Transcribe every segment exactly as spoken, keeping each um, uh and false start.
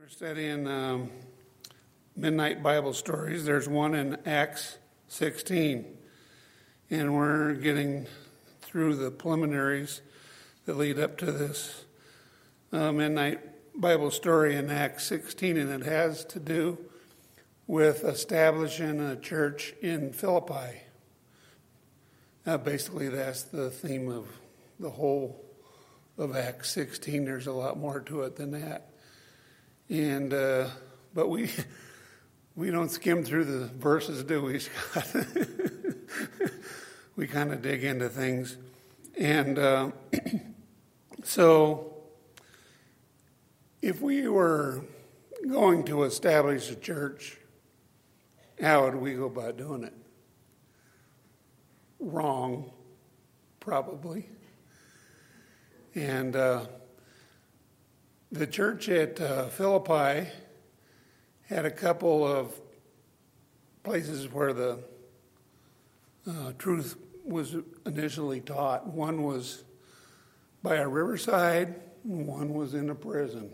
We're studying um, Midnight Bible Stories. There's one in Acts sixteen, and we're getting through the preliminaries that lead up to this uh, Midnight Bible Story in Acts sixteen, and it has to do with establishing a church in Philippi. Uh, basically, that's the theme of the whole of Acts sixteen. There's a lot more to it than that. And uh, but we we don't skim through the verses, do we, Scott? We kind of dig into things. And uh, so if we were going to establish a church, how would we go about doing it? Wrong, probably. And uh, the church at uh, Philippi had a couple of places where the uh, truth was initially taught. One was by a riverside, and one was in a prison.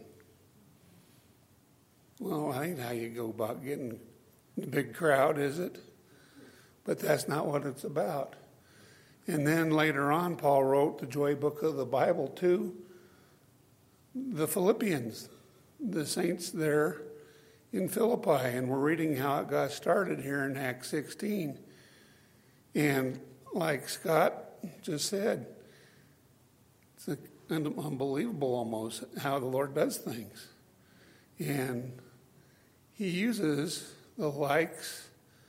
Well, I ain't how you go about getting a big crowd, is it? But that's not what it's about. And then later on, Paul wrote the joy book of the Bible to the Philippians, the saints there in Philippi. And we're reading how it got started here in Acts sixteen. And like Scott just said, it's unbelievable almost how the Lord does things. And he uses the likes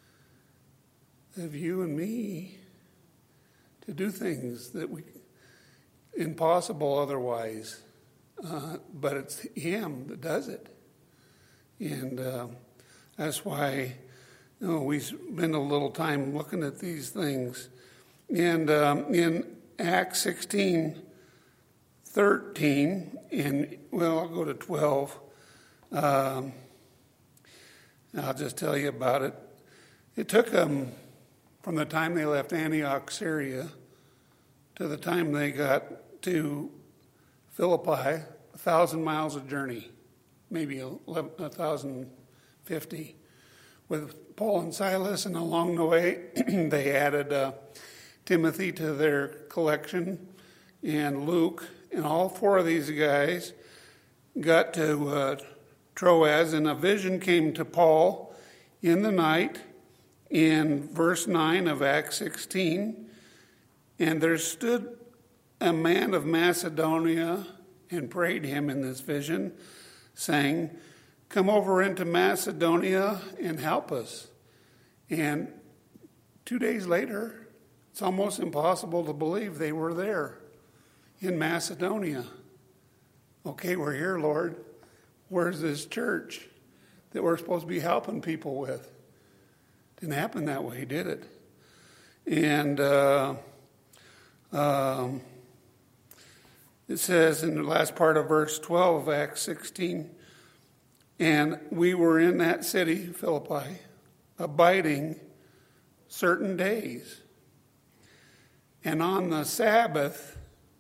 of you and me to do things that we impossible otherwise, uh, but it's him that does it, and uh, that's why you know, we spend a little time looking at these things. And um, in Acts sixteen, thirteen, and well, I'll go to twelve. Um, I'll just tell you about it. It took them from the time they left Antioch, Syria, to the time they got to Philippi, a thousand miles of journey, maybe a thousand fifty, with Paul and Silas. And along the way, they added uh, Timothy to their collection, and Luke, and all four of these guys got to uh, Troas, and a vision came to Paul in the night, in verse nine of Acts sixteen, and there stood a man of Macedonia and prayed him in this vision, saying, "Come over into Macedonia and help us." And two days later, it's almost impossible to believe they were there in Macedonia. Okay, we're here, Lord. Where's this church that we're supposed to be helping people with? Didn't happen that way, did it? And uh, um, it says in the last part of verse twelve of Acts sixteen, "And we were in that city, Philippi, abiding certain days. And on the Sabbath,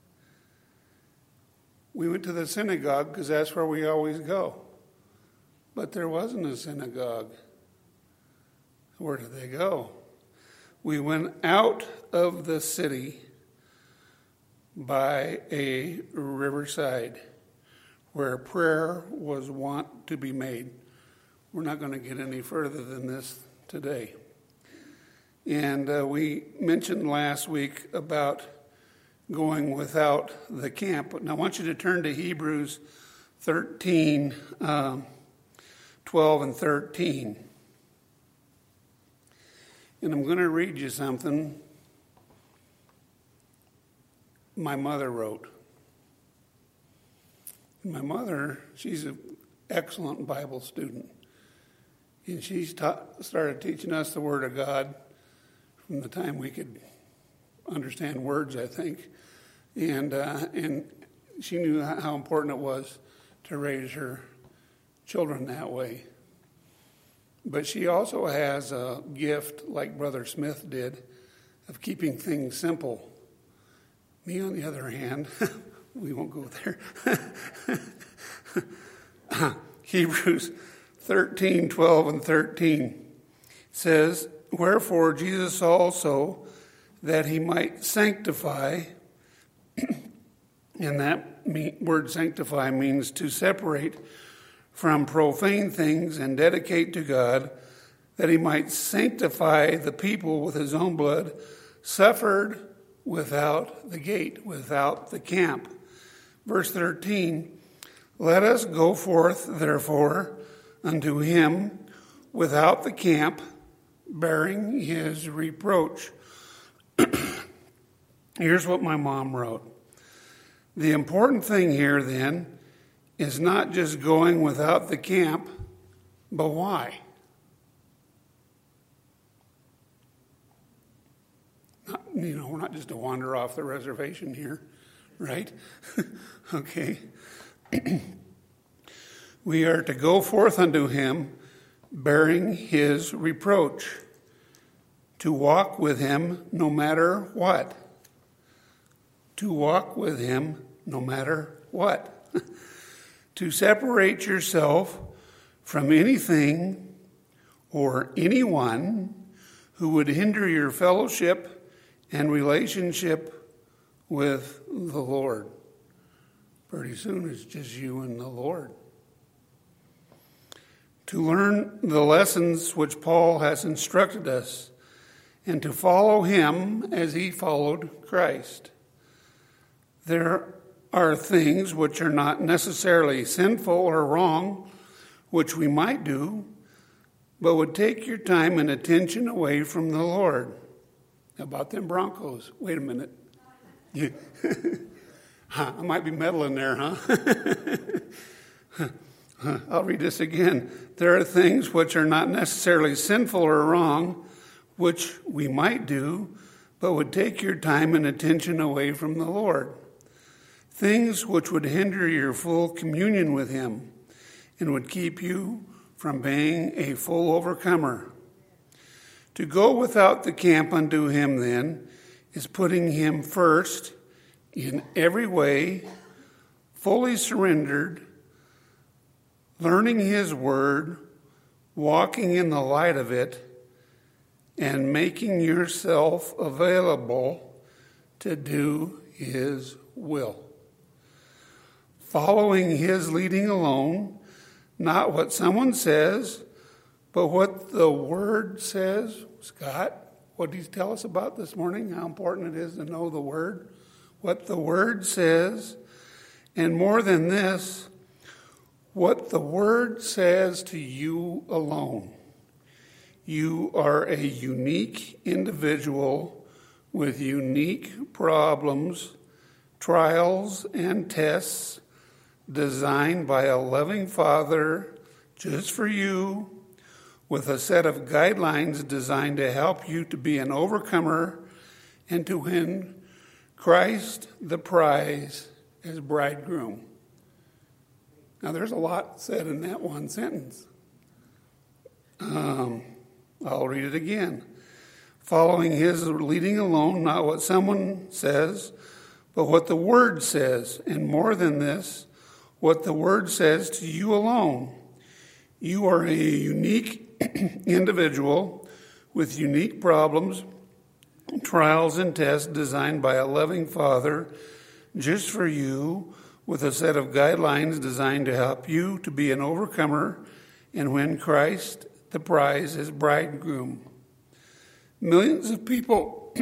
we went to the synagogue," because that's where we always go. But there wasn't a synagogue. Where did they go? "We went out of the city by a riverside where prayer was wont to be made." We're not going to get any further than this today. And uh, we mentioned last week about going without the camp. Now I want you to turn to Hebrews thirteen, um, twelve and thirteen. And I'm going to read you something my mother wrote. My mother, she's an excellent Bible student. And she taught, started teaching us the Word of God from the time we could understand words, I think. And, uh, and she knew how important it was to raise her children that way. But she also has a gift, like Brother Smith did, of keeping things simple. Me, on the other hand, we won't go there. Hebrews thirteen, twelve and thirteen says, wherefore Jesus also, that he might sanctify, and that word sanctify means to separate from profane things and dedicate to God, that he might sanctify the people with his own blood, suffered without the gate, without the camp. Verse thirteen, let us go forth, therefore, unto him without the camp, bearing his reproach. Here's what my mom wrote. The important thing here, then, is not just going without the camp, but why? Not, you know, we're not just to wander off the reservation here, right? Okay. We are to go forth unto him, bearing his reproach, to walk with him no matter what. To walk with him no matter what. To separate yourself from anything or anyone who would hinder your fellowship and relationship with the Lord. Pretty soon it's just you and the Lord. To learn the lessons which Paul has instructed us and to follow him as he followed Christ. There are things which are not necessarily sinful or wrong, which we might do, but would take your time and attention away from the Lord. How about them Broncos? Wait a minute. Yeah. I might be meddling there, huh? I'll read this again. There are things which are not necessarily sinful or wrong, which we might do, but would take your time and attention away from the Lord. Things which would hinder your full communion with him and would keep you from being a full overcomer. To go without the camp unto him, then, is putting him first in every way, fully surrendered, learning his word, walking in the light of it, and making yourself available to do his will. Following his leading alone, not what someone says, but what the word says. Scott, what did he tell us about this morning? How important it is to know the word. What the word says, and more than this, what the word says to you alone. You are a unique individual with unique problems, trials, and tests designed by a loving Father just for you, with a set of guidelines designed to help you to be an overcomer and to win Christ the prize as bridegroom. Now, there's a lot said in that one sentence. Um, I'll read it again. Following his leading alone, not what someone says, but what the word says. And more than this, what the word says to you alone. You are a unique individual with unique problems, trials, and tests designed by a loving Father just for you, with a set of guidelines designed to help you to be an overcomer and win Christ the prize as bridegroom. Millions of people,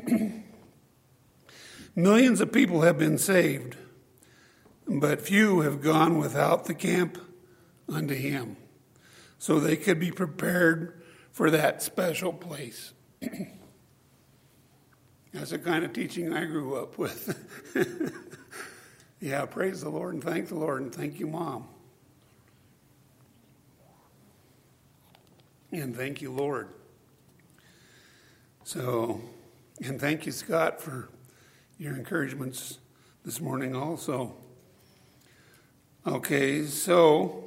millions of people have been saved, but few have gone without the camp unto him, so they could be prepared for that special place. That's the kind of teaching I grew up with. Yeah, praise the Lord and thank the Lord and thank you, Mom. And thank you, Lord. So, and thank you, Scott, for your encouragements this morning also. Okay, so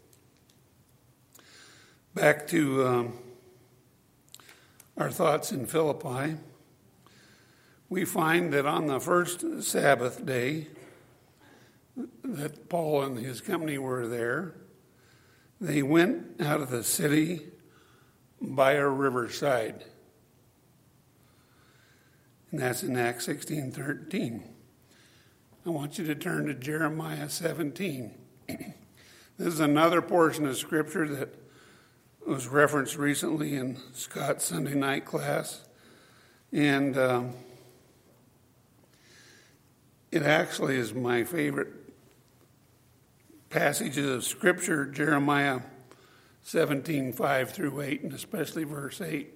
back to um, our thoughts in Philippi. We find that on the first Sabbath day that Paul and his company were there, They went out of the city by a riverside. And that's in Acts sixteen thirteen. I want you to turn to Jeremiah seventeen. This is another portion of Scripture that was referenced recently in Scott's Sunday night class. And um, it actually is my favorite passages of Scripture, Jeremiah seventeen, five through eight, and especially verse eight.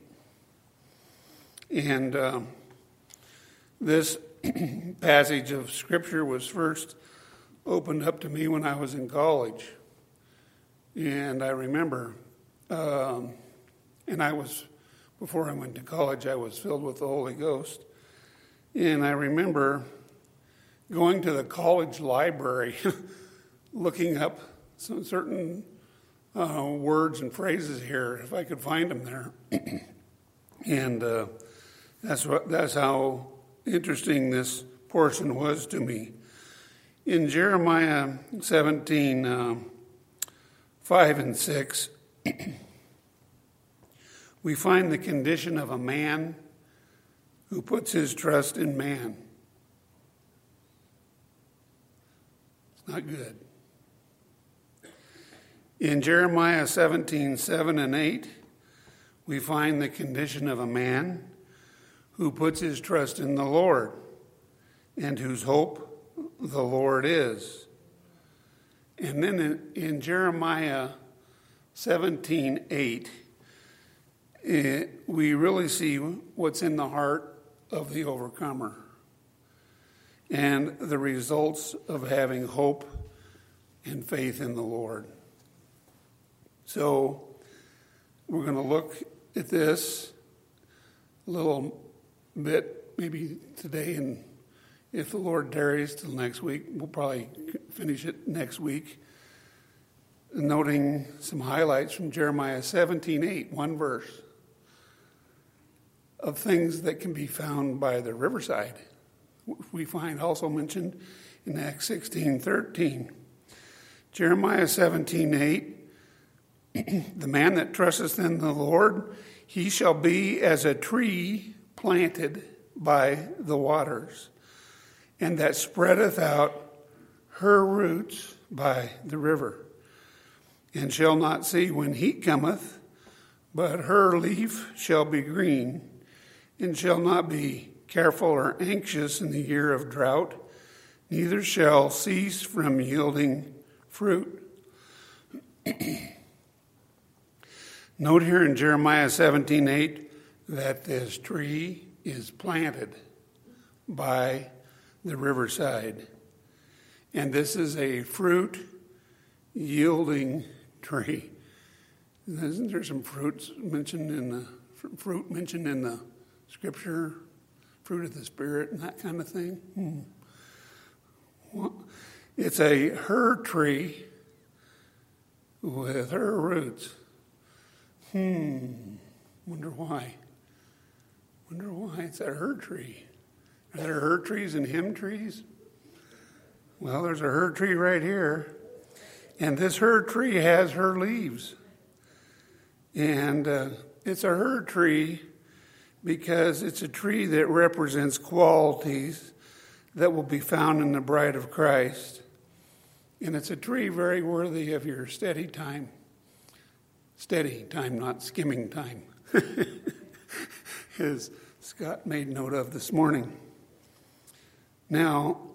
And um, this passage of Scripture was first opened up to me when I was in college. And I remember, um, and I was, before I went to college, I was filled with the Holy Ghost. And I remember going to the college library, looking up some certain uh, words and phrases here, if I could find them there. and uh, that's what, that's how interesting this portion was to me. In Jeremiah seventeen, uh, five and six, we find the condition of a man who puts his trust in man. It's not good. In Jeremiah seventeen, seven and eight, we find the condition of a man who puts his trust in the Lord and whose hope the Lord is. And then in, in Jeremiah seventeen, eight, it, we really see what's in the heart of the overcomer and the results of having hope and faith in the Lord. So we're going to look at this a little bit, maybe today, and if the Lord tarries till next week, we'll probably finish it next week, noting some highlights from Jeremiah seventeen, eight, one verse, of things that can be found by the riverside. We find also mentioned in Acts sixteen, thirteen. Jeremiah seventeen, eight, the man that trusteth in the Lord, he shall be as a tree planted by the waters, and that spreadeth out her roots by the river, and shall not see when heat cometh, but her leaf shall be green, and shall not be careful or anxious in the year of drought, neither shall cease from yielding fruit. Note here in Jeremiah seventeen, eight that this tree is planted by the riverside. And this is a fruit-yielding tree. Isn't there some fruits mentioned in the fruit mentioned in the Scripture? Fruit of the Spirit and that kind of thing? Hmm. Well, it's a her tree with her roots. Hmm. Wonder why. Wonder why it's a her tree. Are there her trees and him trees? Well, there's a her tree right here. And this her tree has her leaves. And uh, it's a her tree because it's a tree that represents qualities that will be found in the bride of Christ. And it's a tree very worthy of your steady time. Steady time, not skimming time. As Scott made note of this morning. Now,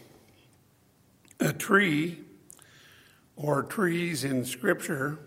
a tree or trees in Scripture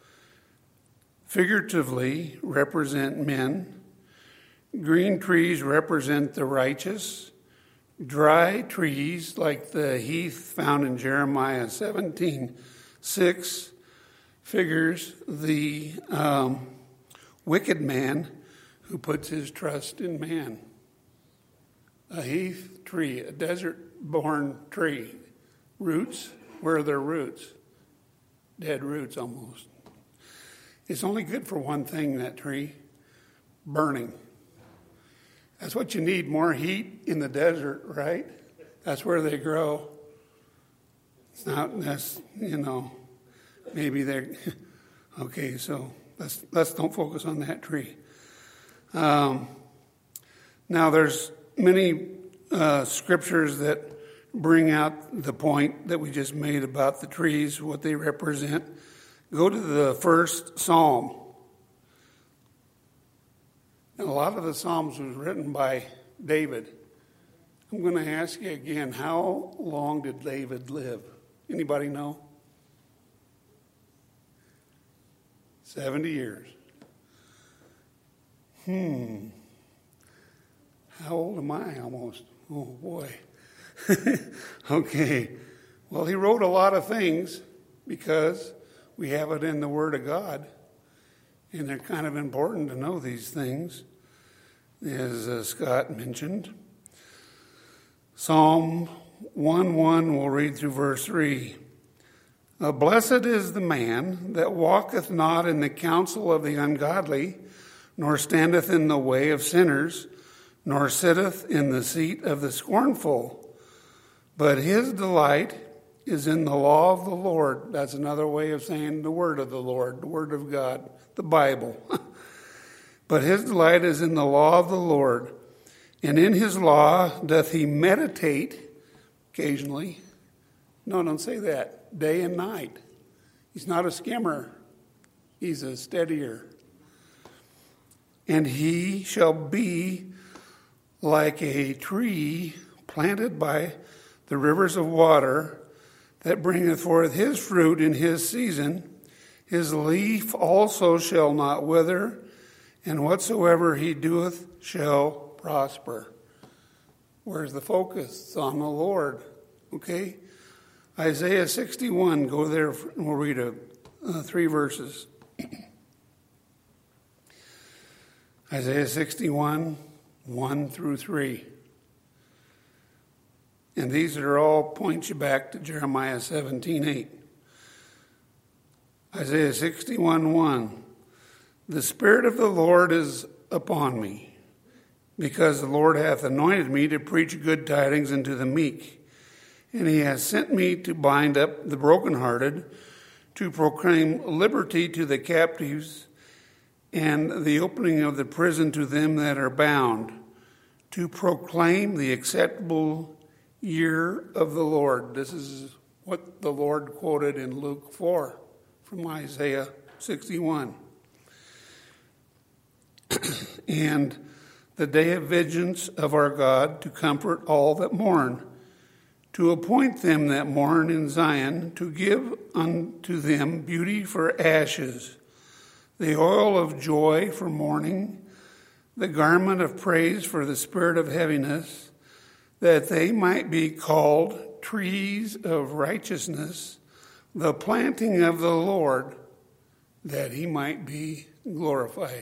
figuratively represent men. Green trees represent the righteous. Dry trees, like the heath found in Jeremiah seventeen, six, figures the um, wicked man who puts his trust in man. A heath tree, a desert-born tree. Roots, where are their roots? Dead roots almost. It's only good for one thing, that tree, burning. That's what you need, more heat in the desert, right? That's where they grow. It's not, that's, you know, maybe they're, okay, so let's, let's don't focus on that tree. Um, now there's many uh, scriptures that bring out the point that we just made about the trees, what they represent. Go to the first Psalm. And a lot of the Psalms was written by David. I'm going to ask you again, how long did David live? Anybody know? seventy years. Hmm. How old am I almost? Oh, boy. Okay. Well, he wrote a lot of things because we have it in the Word of God. And they're kind of important to know these things, as uh, Scott mentioned. Psalm one one, we'll read through verse three. Uh, Blessed is the man that walketh not in the counsel of the ungodly, nor standeth in the way of sinners, nor sitteth in the seat of the scornful. But his delight is in the law of the Lord. That's another way of saying the word of the Lord, the word of God, the Bible. But his delight is in the law of the Lord, and in his law doth he meditate occasionally. No, don't say that. Day and night. He's not a skimmer. He's a steadier. And he shall be like a tree planted by the rivers of water, that bringeth forth his fruit in his season. His leaf also shall not wither, and whatsoever he doeth shall prosper. Where's the focus? It's on the Lord. Okay? Isaiah sixty-one, go there and we'll read a, uh, three verses. Isaiah sixty-one, one through three. And these are all point you back to Jeremiah seventeen, eight. Isaiah sixty-one, one. The Spirit of the Lord is upon me, because the Lord hath anointed me to preach good tidings unto the meek. And he has sent me to bind up the brokenhearted, to proclaim liberty to the captives, and the opening of the prison to them that are bound, to proclaim the acceptable year of the Lord. This is what the Lord quoted in Luke four from Isaiah sixty-one. And the day of vengeance of our God, to comfort all that mourn, to appoint them that mourn in Zion, to give unto them beauty for ashes, the oil of joy for mourning, the garment of praise for the spirit of heaviness, that they might be called trees of righteousness, the planting of the Lord, that he might be glorified.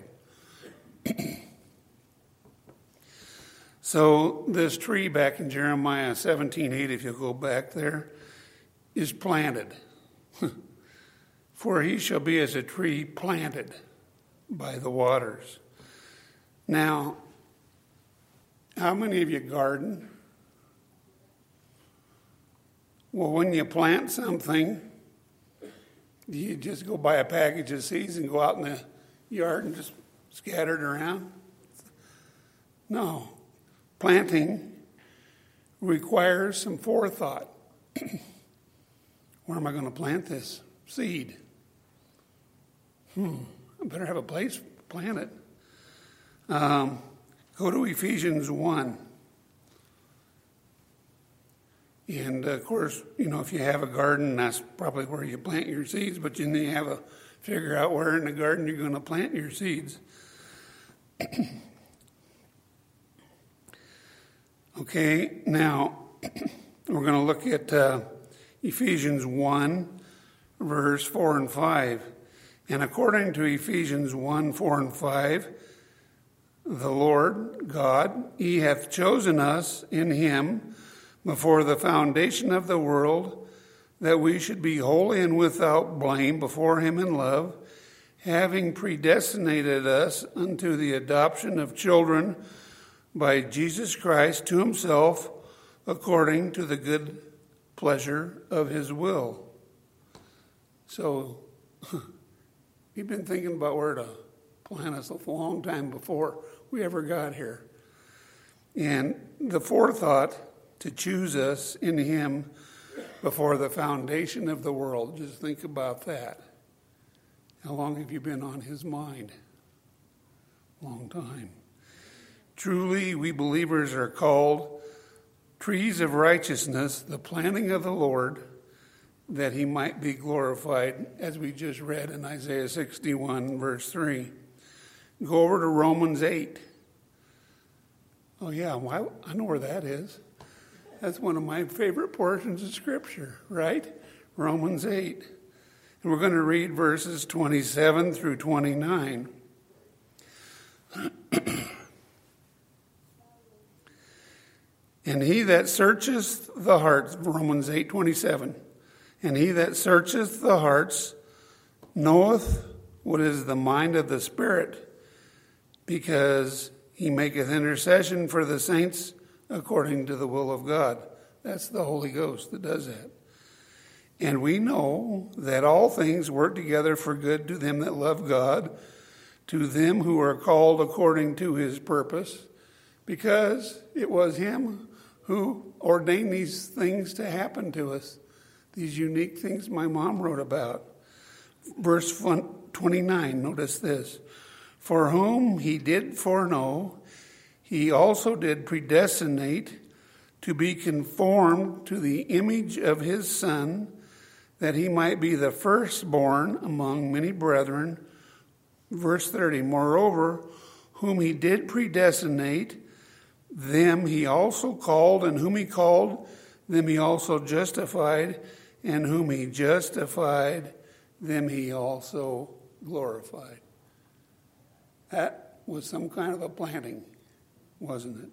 So this tree back in Jeremiah seventeen, eight, if you'll go back there, is planted. For he shall be as a tree planted by the waters. Now, how many of you garden? Well, when you plant something, do you just go buy a package of seeds and go out in the yard and just scatter it around? No. Planting requires some forethought. Where am I going to plant this seed? Hmm, I better have a place to plant it. Um, go to Ephesians one. And, of course, you know, if you have a garden, that's probably where you plant your seeds, but you need to have a figure out where in the garden you're going to plant your seeds. Okay, now we're going to look at uh, Ephesians one, verse four and five. And according to Ephesians one, four and five, the Lord God, he hath chosen us in him before the foundation of the world, that we should be holy and without blame before him in love, having predestinated us unto the adoption of children by Jesus Christ to himself, according to the good pleasure of his will. So you've been thinking about where to plant us a long time before we ever got here. And the forethought to choose us in him before the foundation of the world. Just think about that. How long have you been on his mind? Long time. Truly, we believers are called trees of righteousness, the planting of the Lord, that he might be glorified, as we just read in Isaiah sixty-one, verse three. Go over to Romans eight. Oh, yeah, well, I know where that is. That's one of my favorite portions of Scripture, right? Romans eight. And we're going to read verses twenty-seven through twenty-nine. And he that searcheth the hearts, Romans eight twenty-seven, and he that searcheth the hearts knoweth what is the mind of the Spirit, because he maketh intercession for the saints according to the will of God. That's the Holy Ghost that does that. And we know that all things work together for good to them that love God, to them who are called according to his purpose, because it was him who ordained these things to happen to us, these unique things my mom wrote about. Verse twenty-nine, notice this. For whom he did foreknow, he also did predestinate to be conformed to the image of his Son, that he might be the firstborn among many brethren. Verse thirty, moreover, whom he did predestinate, them he also called, and whom he called, them he also justified, and whom he justified, them he also glorified. That was some kind of a planting, wasn't it?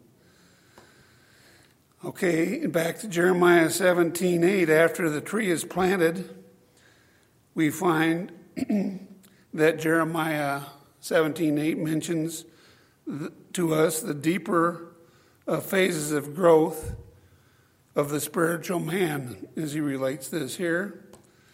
Okay, back to Jeremiah seventeen eight. After the tree is planted, we find that Jeremiah seventeen eight mentions to us the deeper uh, phases of growth of the spiritual man, as he relates this here.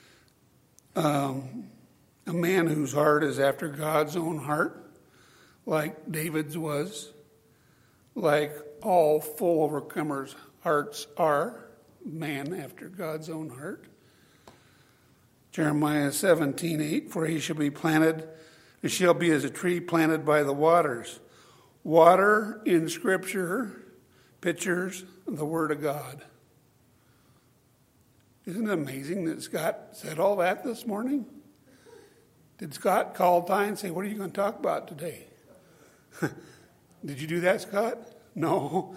Um, a man whose heart is after God's own heart, like David's was, like all full overcomers' hearts are, man after God's own heart. Jeremiah seventeen eight, for he shall be planted, he shall be as a tree planted by the waters. Water in Scripture pictures the Word of God. Isn't it amazing that Scott said all that this morning? Did Scott call Ty and say, what are you going to talk about today? Did you do that, Scott? No.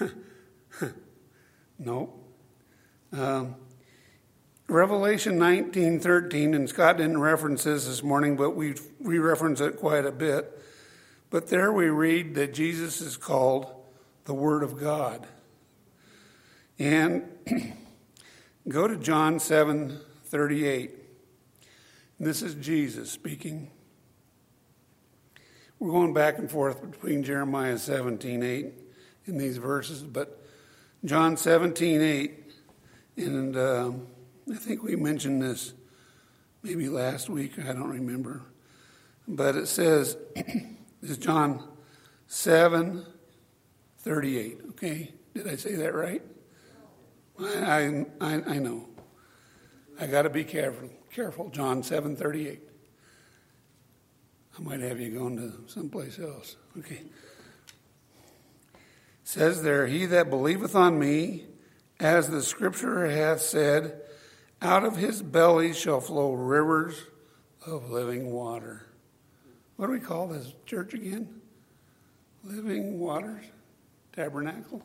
No. Um, Revelation nineteen thirteen, and Scott didn't reference this this morning, but we we reference it quite a bit. But there we read that Jesus is called the Word of God. And go to John seven thirty-eight. This is Jesus speaking. We're going back and forth between Jeremiah seventeen eight in these verses, but John seventeen eight, and um, I think we mentioned this maybe last week, I don't remember, but it says, it's John seven thirty-eight, okay? Did I say that right? I I, I know. I got to be careful. Careful, John seven thirty-eight. I might have you going to someplace else. Okay. It says there, he that believeth on me, as the Scripture hath said, out of his belly shall flow rivers of living water. What do we call this church again? Living Waters Tabernacle.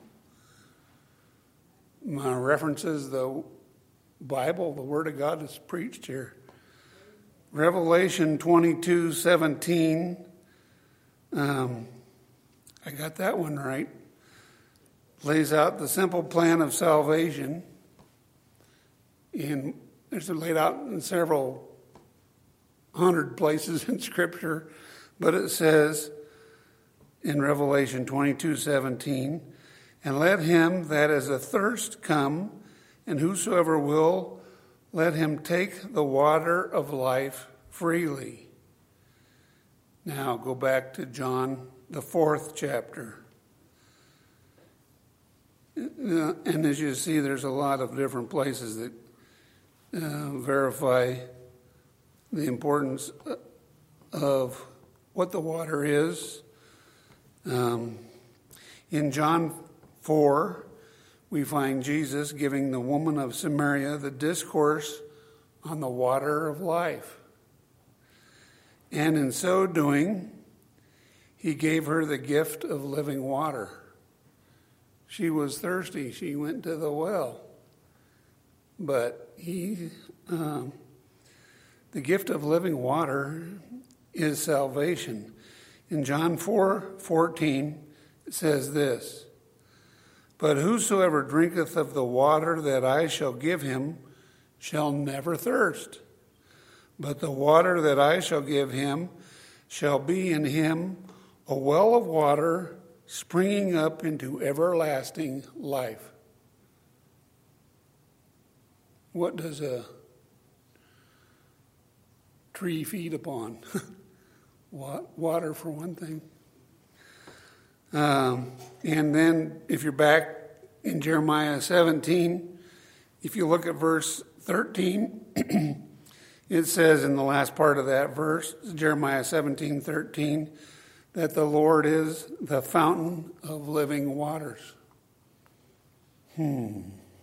My references the Bible, the Word of God is preached here. Revelation twenty-two seventeen. Um, I got that one right. Lays out the simple plan of salvation. In it's laid out in several hundred places in Scripture, but it says in Revelation twenty-two seventeen, and let him that is athirst come, and whosoever will, let him take the water of life freely. Now go back to John, the fourth chapter. Uh, and as you see, there's a lot of different places that uh, verify the importance of what the water is. Um, in John four, we find Jesus giving the woman of Samaria the discourse on the water of life. And in so doing, he gave her the gift of living water. She was thirsty. She went to the well. But he, um, the gift of living water is salvation. In John four fourteen, it says this, "But whosoever drinketh of the water that I shall give him shall never thirst. But the water that I shall give him shall be in him a well of water springing up into everlasting life." What does a tree feed upon? Water, for one thing. Um, and then if you're back in Jeremiah seventeen, if you look at verse thirteen, it says in the last part of that verse, Jeremiah seventeen thirteen, that the Lord is the fountain of living waters. Hmm.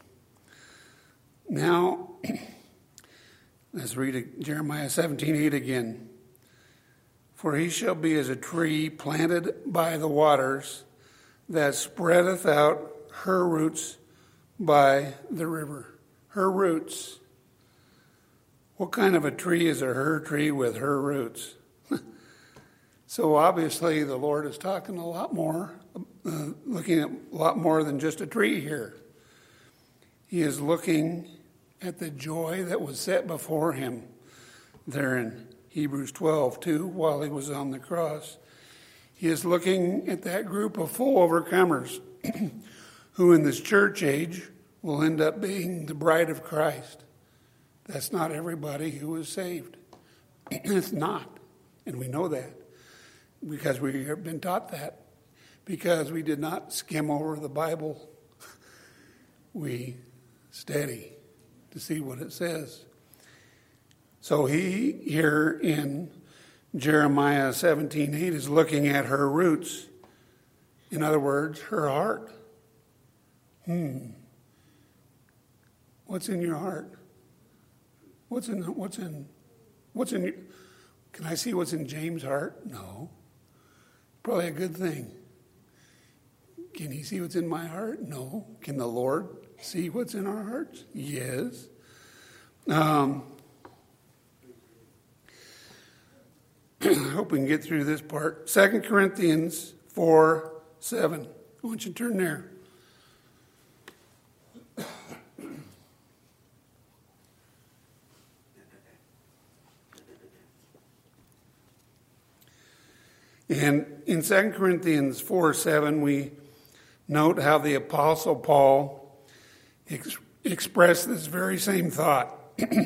Now, let's read Jeremiah seventeen eight again. "For he shall be as a tree planted by the waters, that spreadeth out her roots by the river." Her roots. What kind of a tree is a her tree with her roots? So obviously the Lord is talking a lot more, uh, looking at a lot more than just a tree here. He is looking at the joy that was set before him there in Hebrews twelve two, while he was on the cross. He is looking at that group of full overcomers who in this church age will end up being the bride of Christ. That's not everybody who is saved. It's not. And we know that because we have been taught that. Because we did not skim over the Bible. We study to see what it says. So he, here in Jeremiah seventeen eight, is looking at her roots. In other words, her heart. Hmm. What's in your heart? What's in, what's in, what's in, your, can I see what's in James' heart? No. Probably a good thing. Can he see what's in my heart? No. Can the Lord see what's in our hearts? Yes. Um, I hope we can get through this part. Second Corinthians four seven. I want you to turn there. And in Second Corinthians four seven, we note how the Apostle Paul ex- expressed this very same thought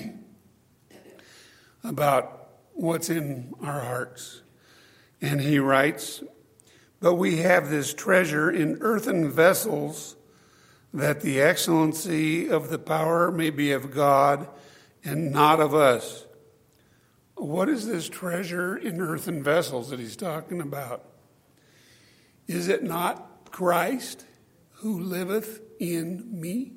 about what's in our hearts. And he writes, "But we have this treasure in earthen vessels, that the excellency of the power may be of God and not of us." What is this treasure in earthen vessels that he's talking about? Is it not Christ who liveth in me?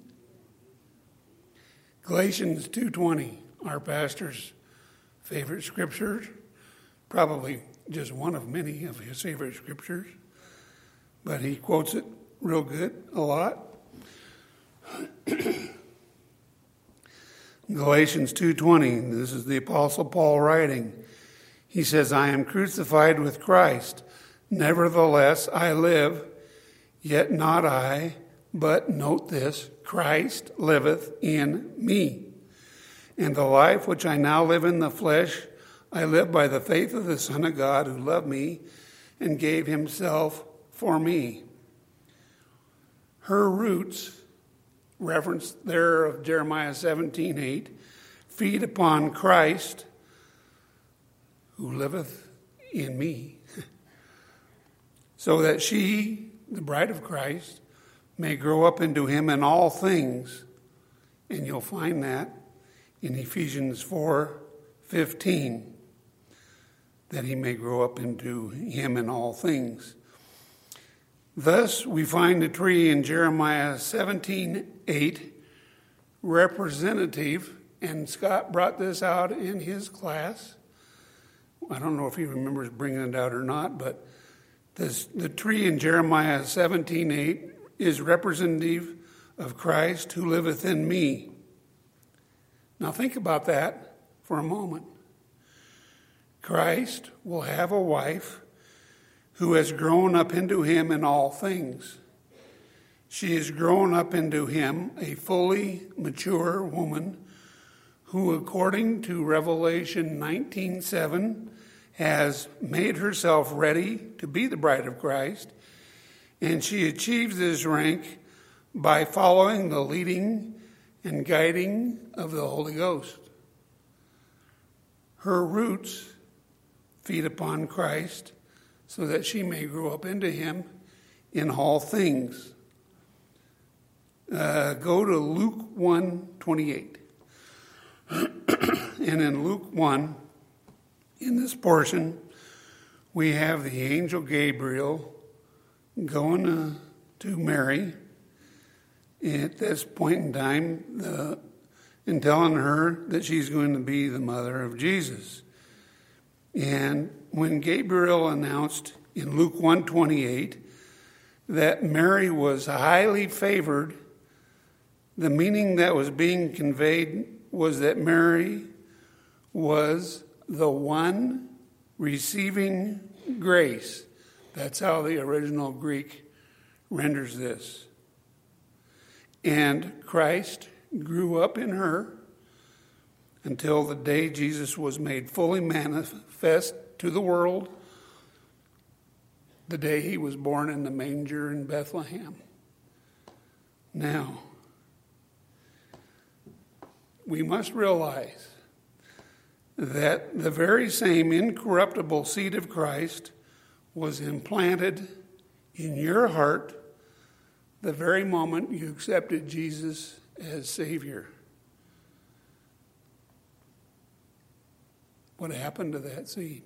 Galatians two twenty, our pastor's favorite scriptures, probably just one of many of his favorite scriptures, but he quotes it real good a lot. Galatians two twenty, this is the Apostle Paul writing. He says, "I am crucified with Christ. Nevertheless, I live, yet not I, but," note this, "Christ liveth in me. And the life which I now live in the flesh, I live by the faith of the Son of God who loved me and gave himself for me." Her roots, reference there of Jeremiah seventeen eight, feed upon Christ, who liveth in me, so that she, the bride of Christ, may grow up into him in all things. And you'll find that in Ephesians four fifteen, that he may grow up into him in all things. Thus, we find the tree in Jeremiah seventeen eight representative, and Scott brought this out in his class. I don't know if he remembers bringing it out or not, but this, the tree in Jeremiah seventeen eight is representative of Christ who liveth in me. Now think about that for a moment. Christ will have a wife who has grown up into him in all things. She has grown up into him, a fully mature woman who, according to Revelation nineteen seven, has made herself ready to be the bride of Christ, and she achieves this rank by following the leading and guiding of the Holy Ghost. Her roots feed upon Christ so that she may grow up into him in all things. Uh, go to Luke one twenty-eight. And in Luke one, in this portion, we have the angel Gabriel going uh, to Mary at this point in time the, and telling her that she's going to be the mother of Jesus. And when Gabriel announced in Luke one twenty-eight that Mary was highly favored, the meaning that was being conveyed was that Mary was the one receiving grace. That's how the original Greek renders this. And Christ grew up in her until the day Jesus was made fully manifest to the world, the day he was born in the manger in Bethlehem. Now, we must realize that the very same incorruptible seed of Christ was implanted in your heart the very moment you accepted Jesus as Savior. What happened to that seed?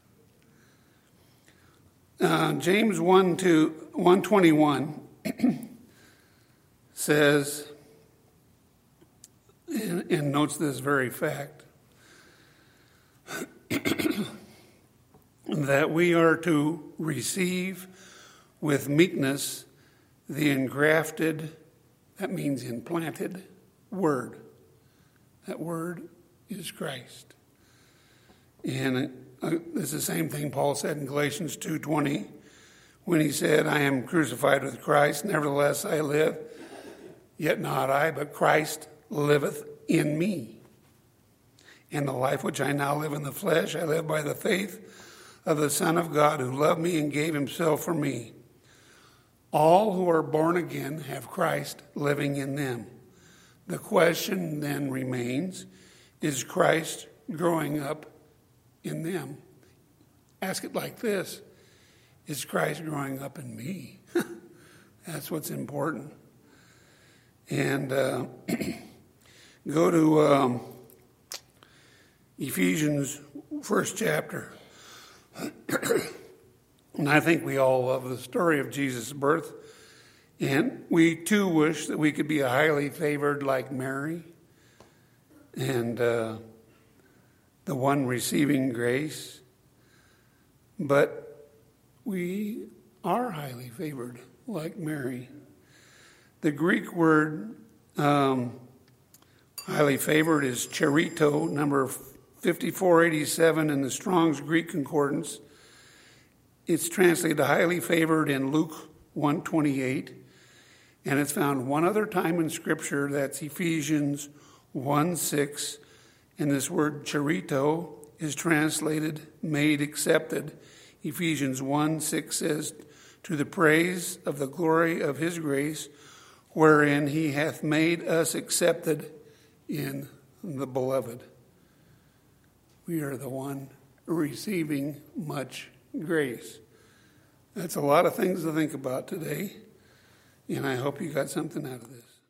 Uh, James one twenty-one says, and, and notes this very fact, that we are to receive with meekness the engrafted, that means implanted, word. That word is Christ. And uh, it's the same thing Paul said in Galatians two twenty when he said, I am crucified with Christ, nevertheless I live, yet not I, but Christ liveth in me. And the life which I now live in the flesh, I live by the faith of the Son of God who loved me and gave himself for me. All who are born again have Christ living in them. The question then remains, is Christ growing up in them? Ask it like this, is Christ growing up in me? That's what's important. And uh, go to um, Ephesians first chapter. And I think we all love the story of Jesus' birth. And we too wish that we could be highly favored like Mary and uh, the one receiving grace. But we are highly favored like Mary. The Greek word um, highly favored is charito, number fifty-four eighty-seven in the Strong's Greek Concordance. It's translated highly favored in Luke one twenty-eight, and it's found one other time in Scripture, that's Ephesians one six, and this word charito is translated made accepted. Ephesians one six says, to the praise of the glory of his grace, wherein he hath made us accepted in the beloved. We are the one receiving much grace. That's a lot of things to think about today, and I hope you got something out of this.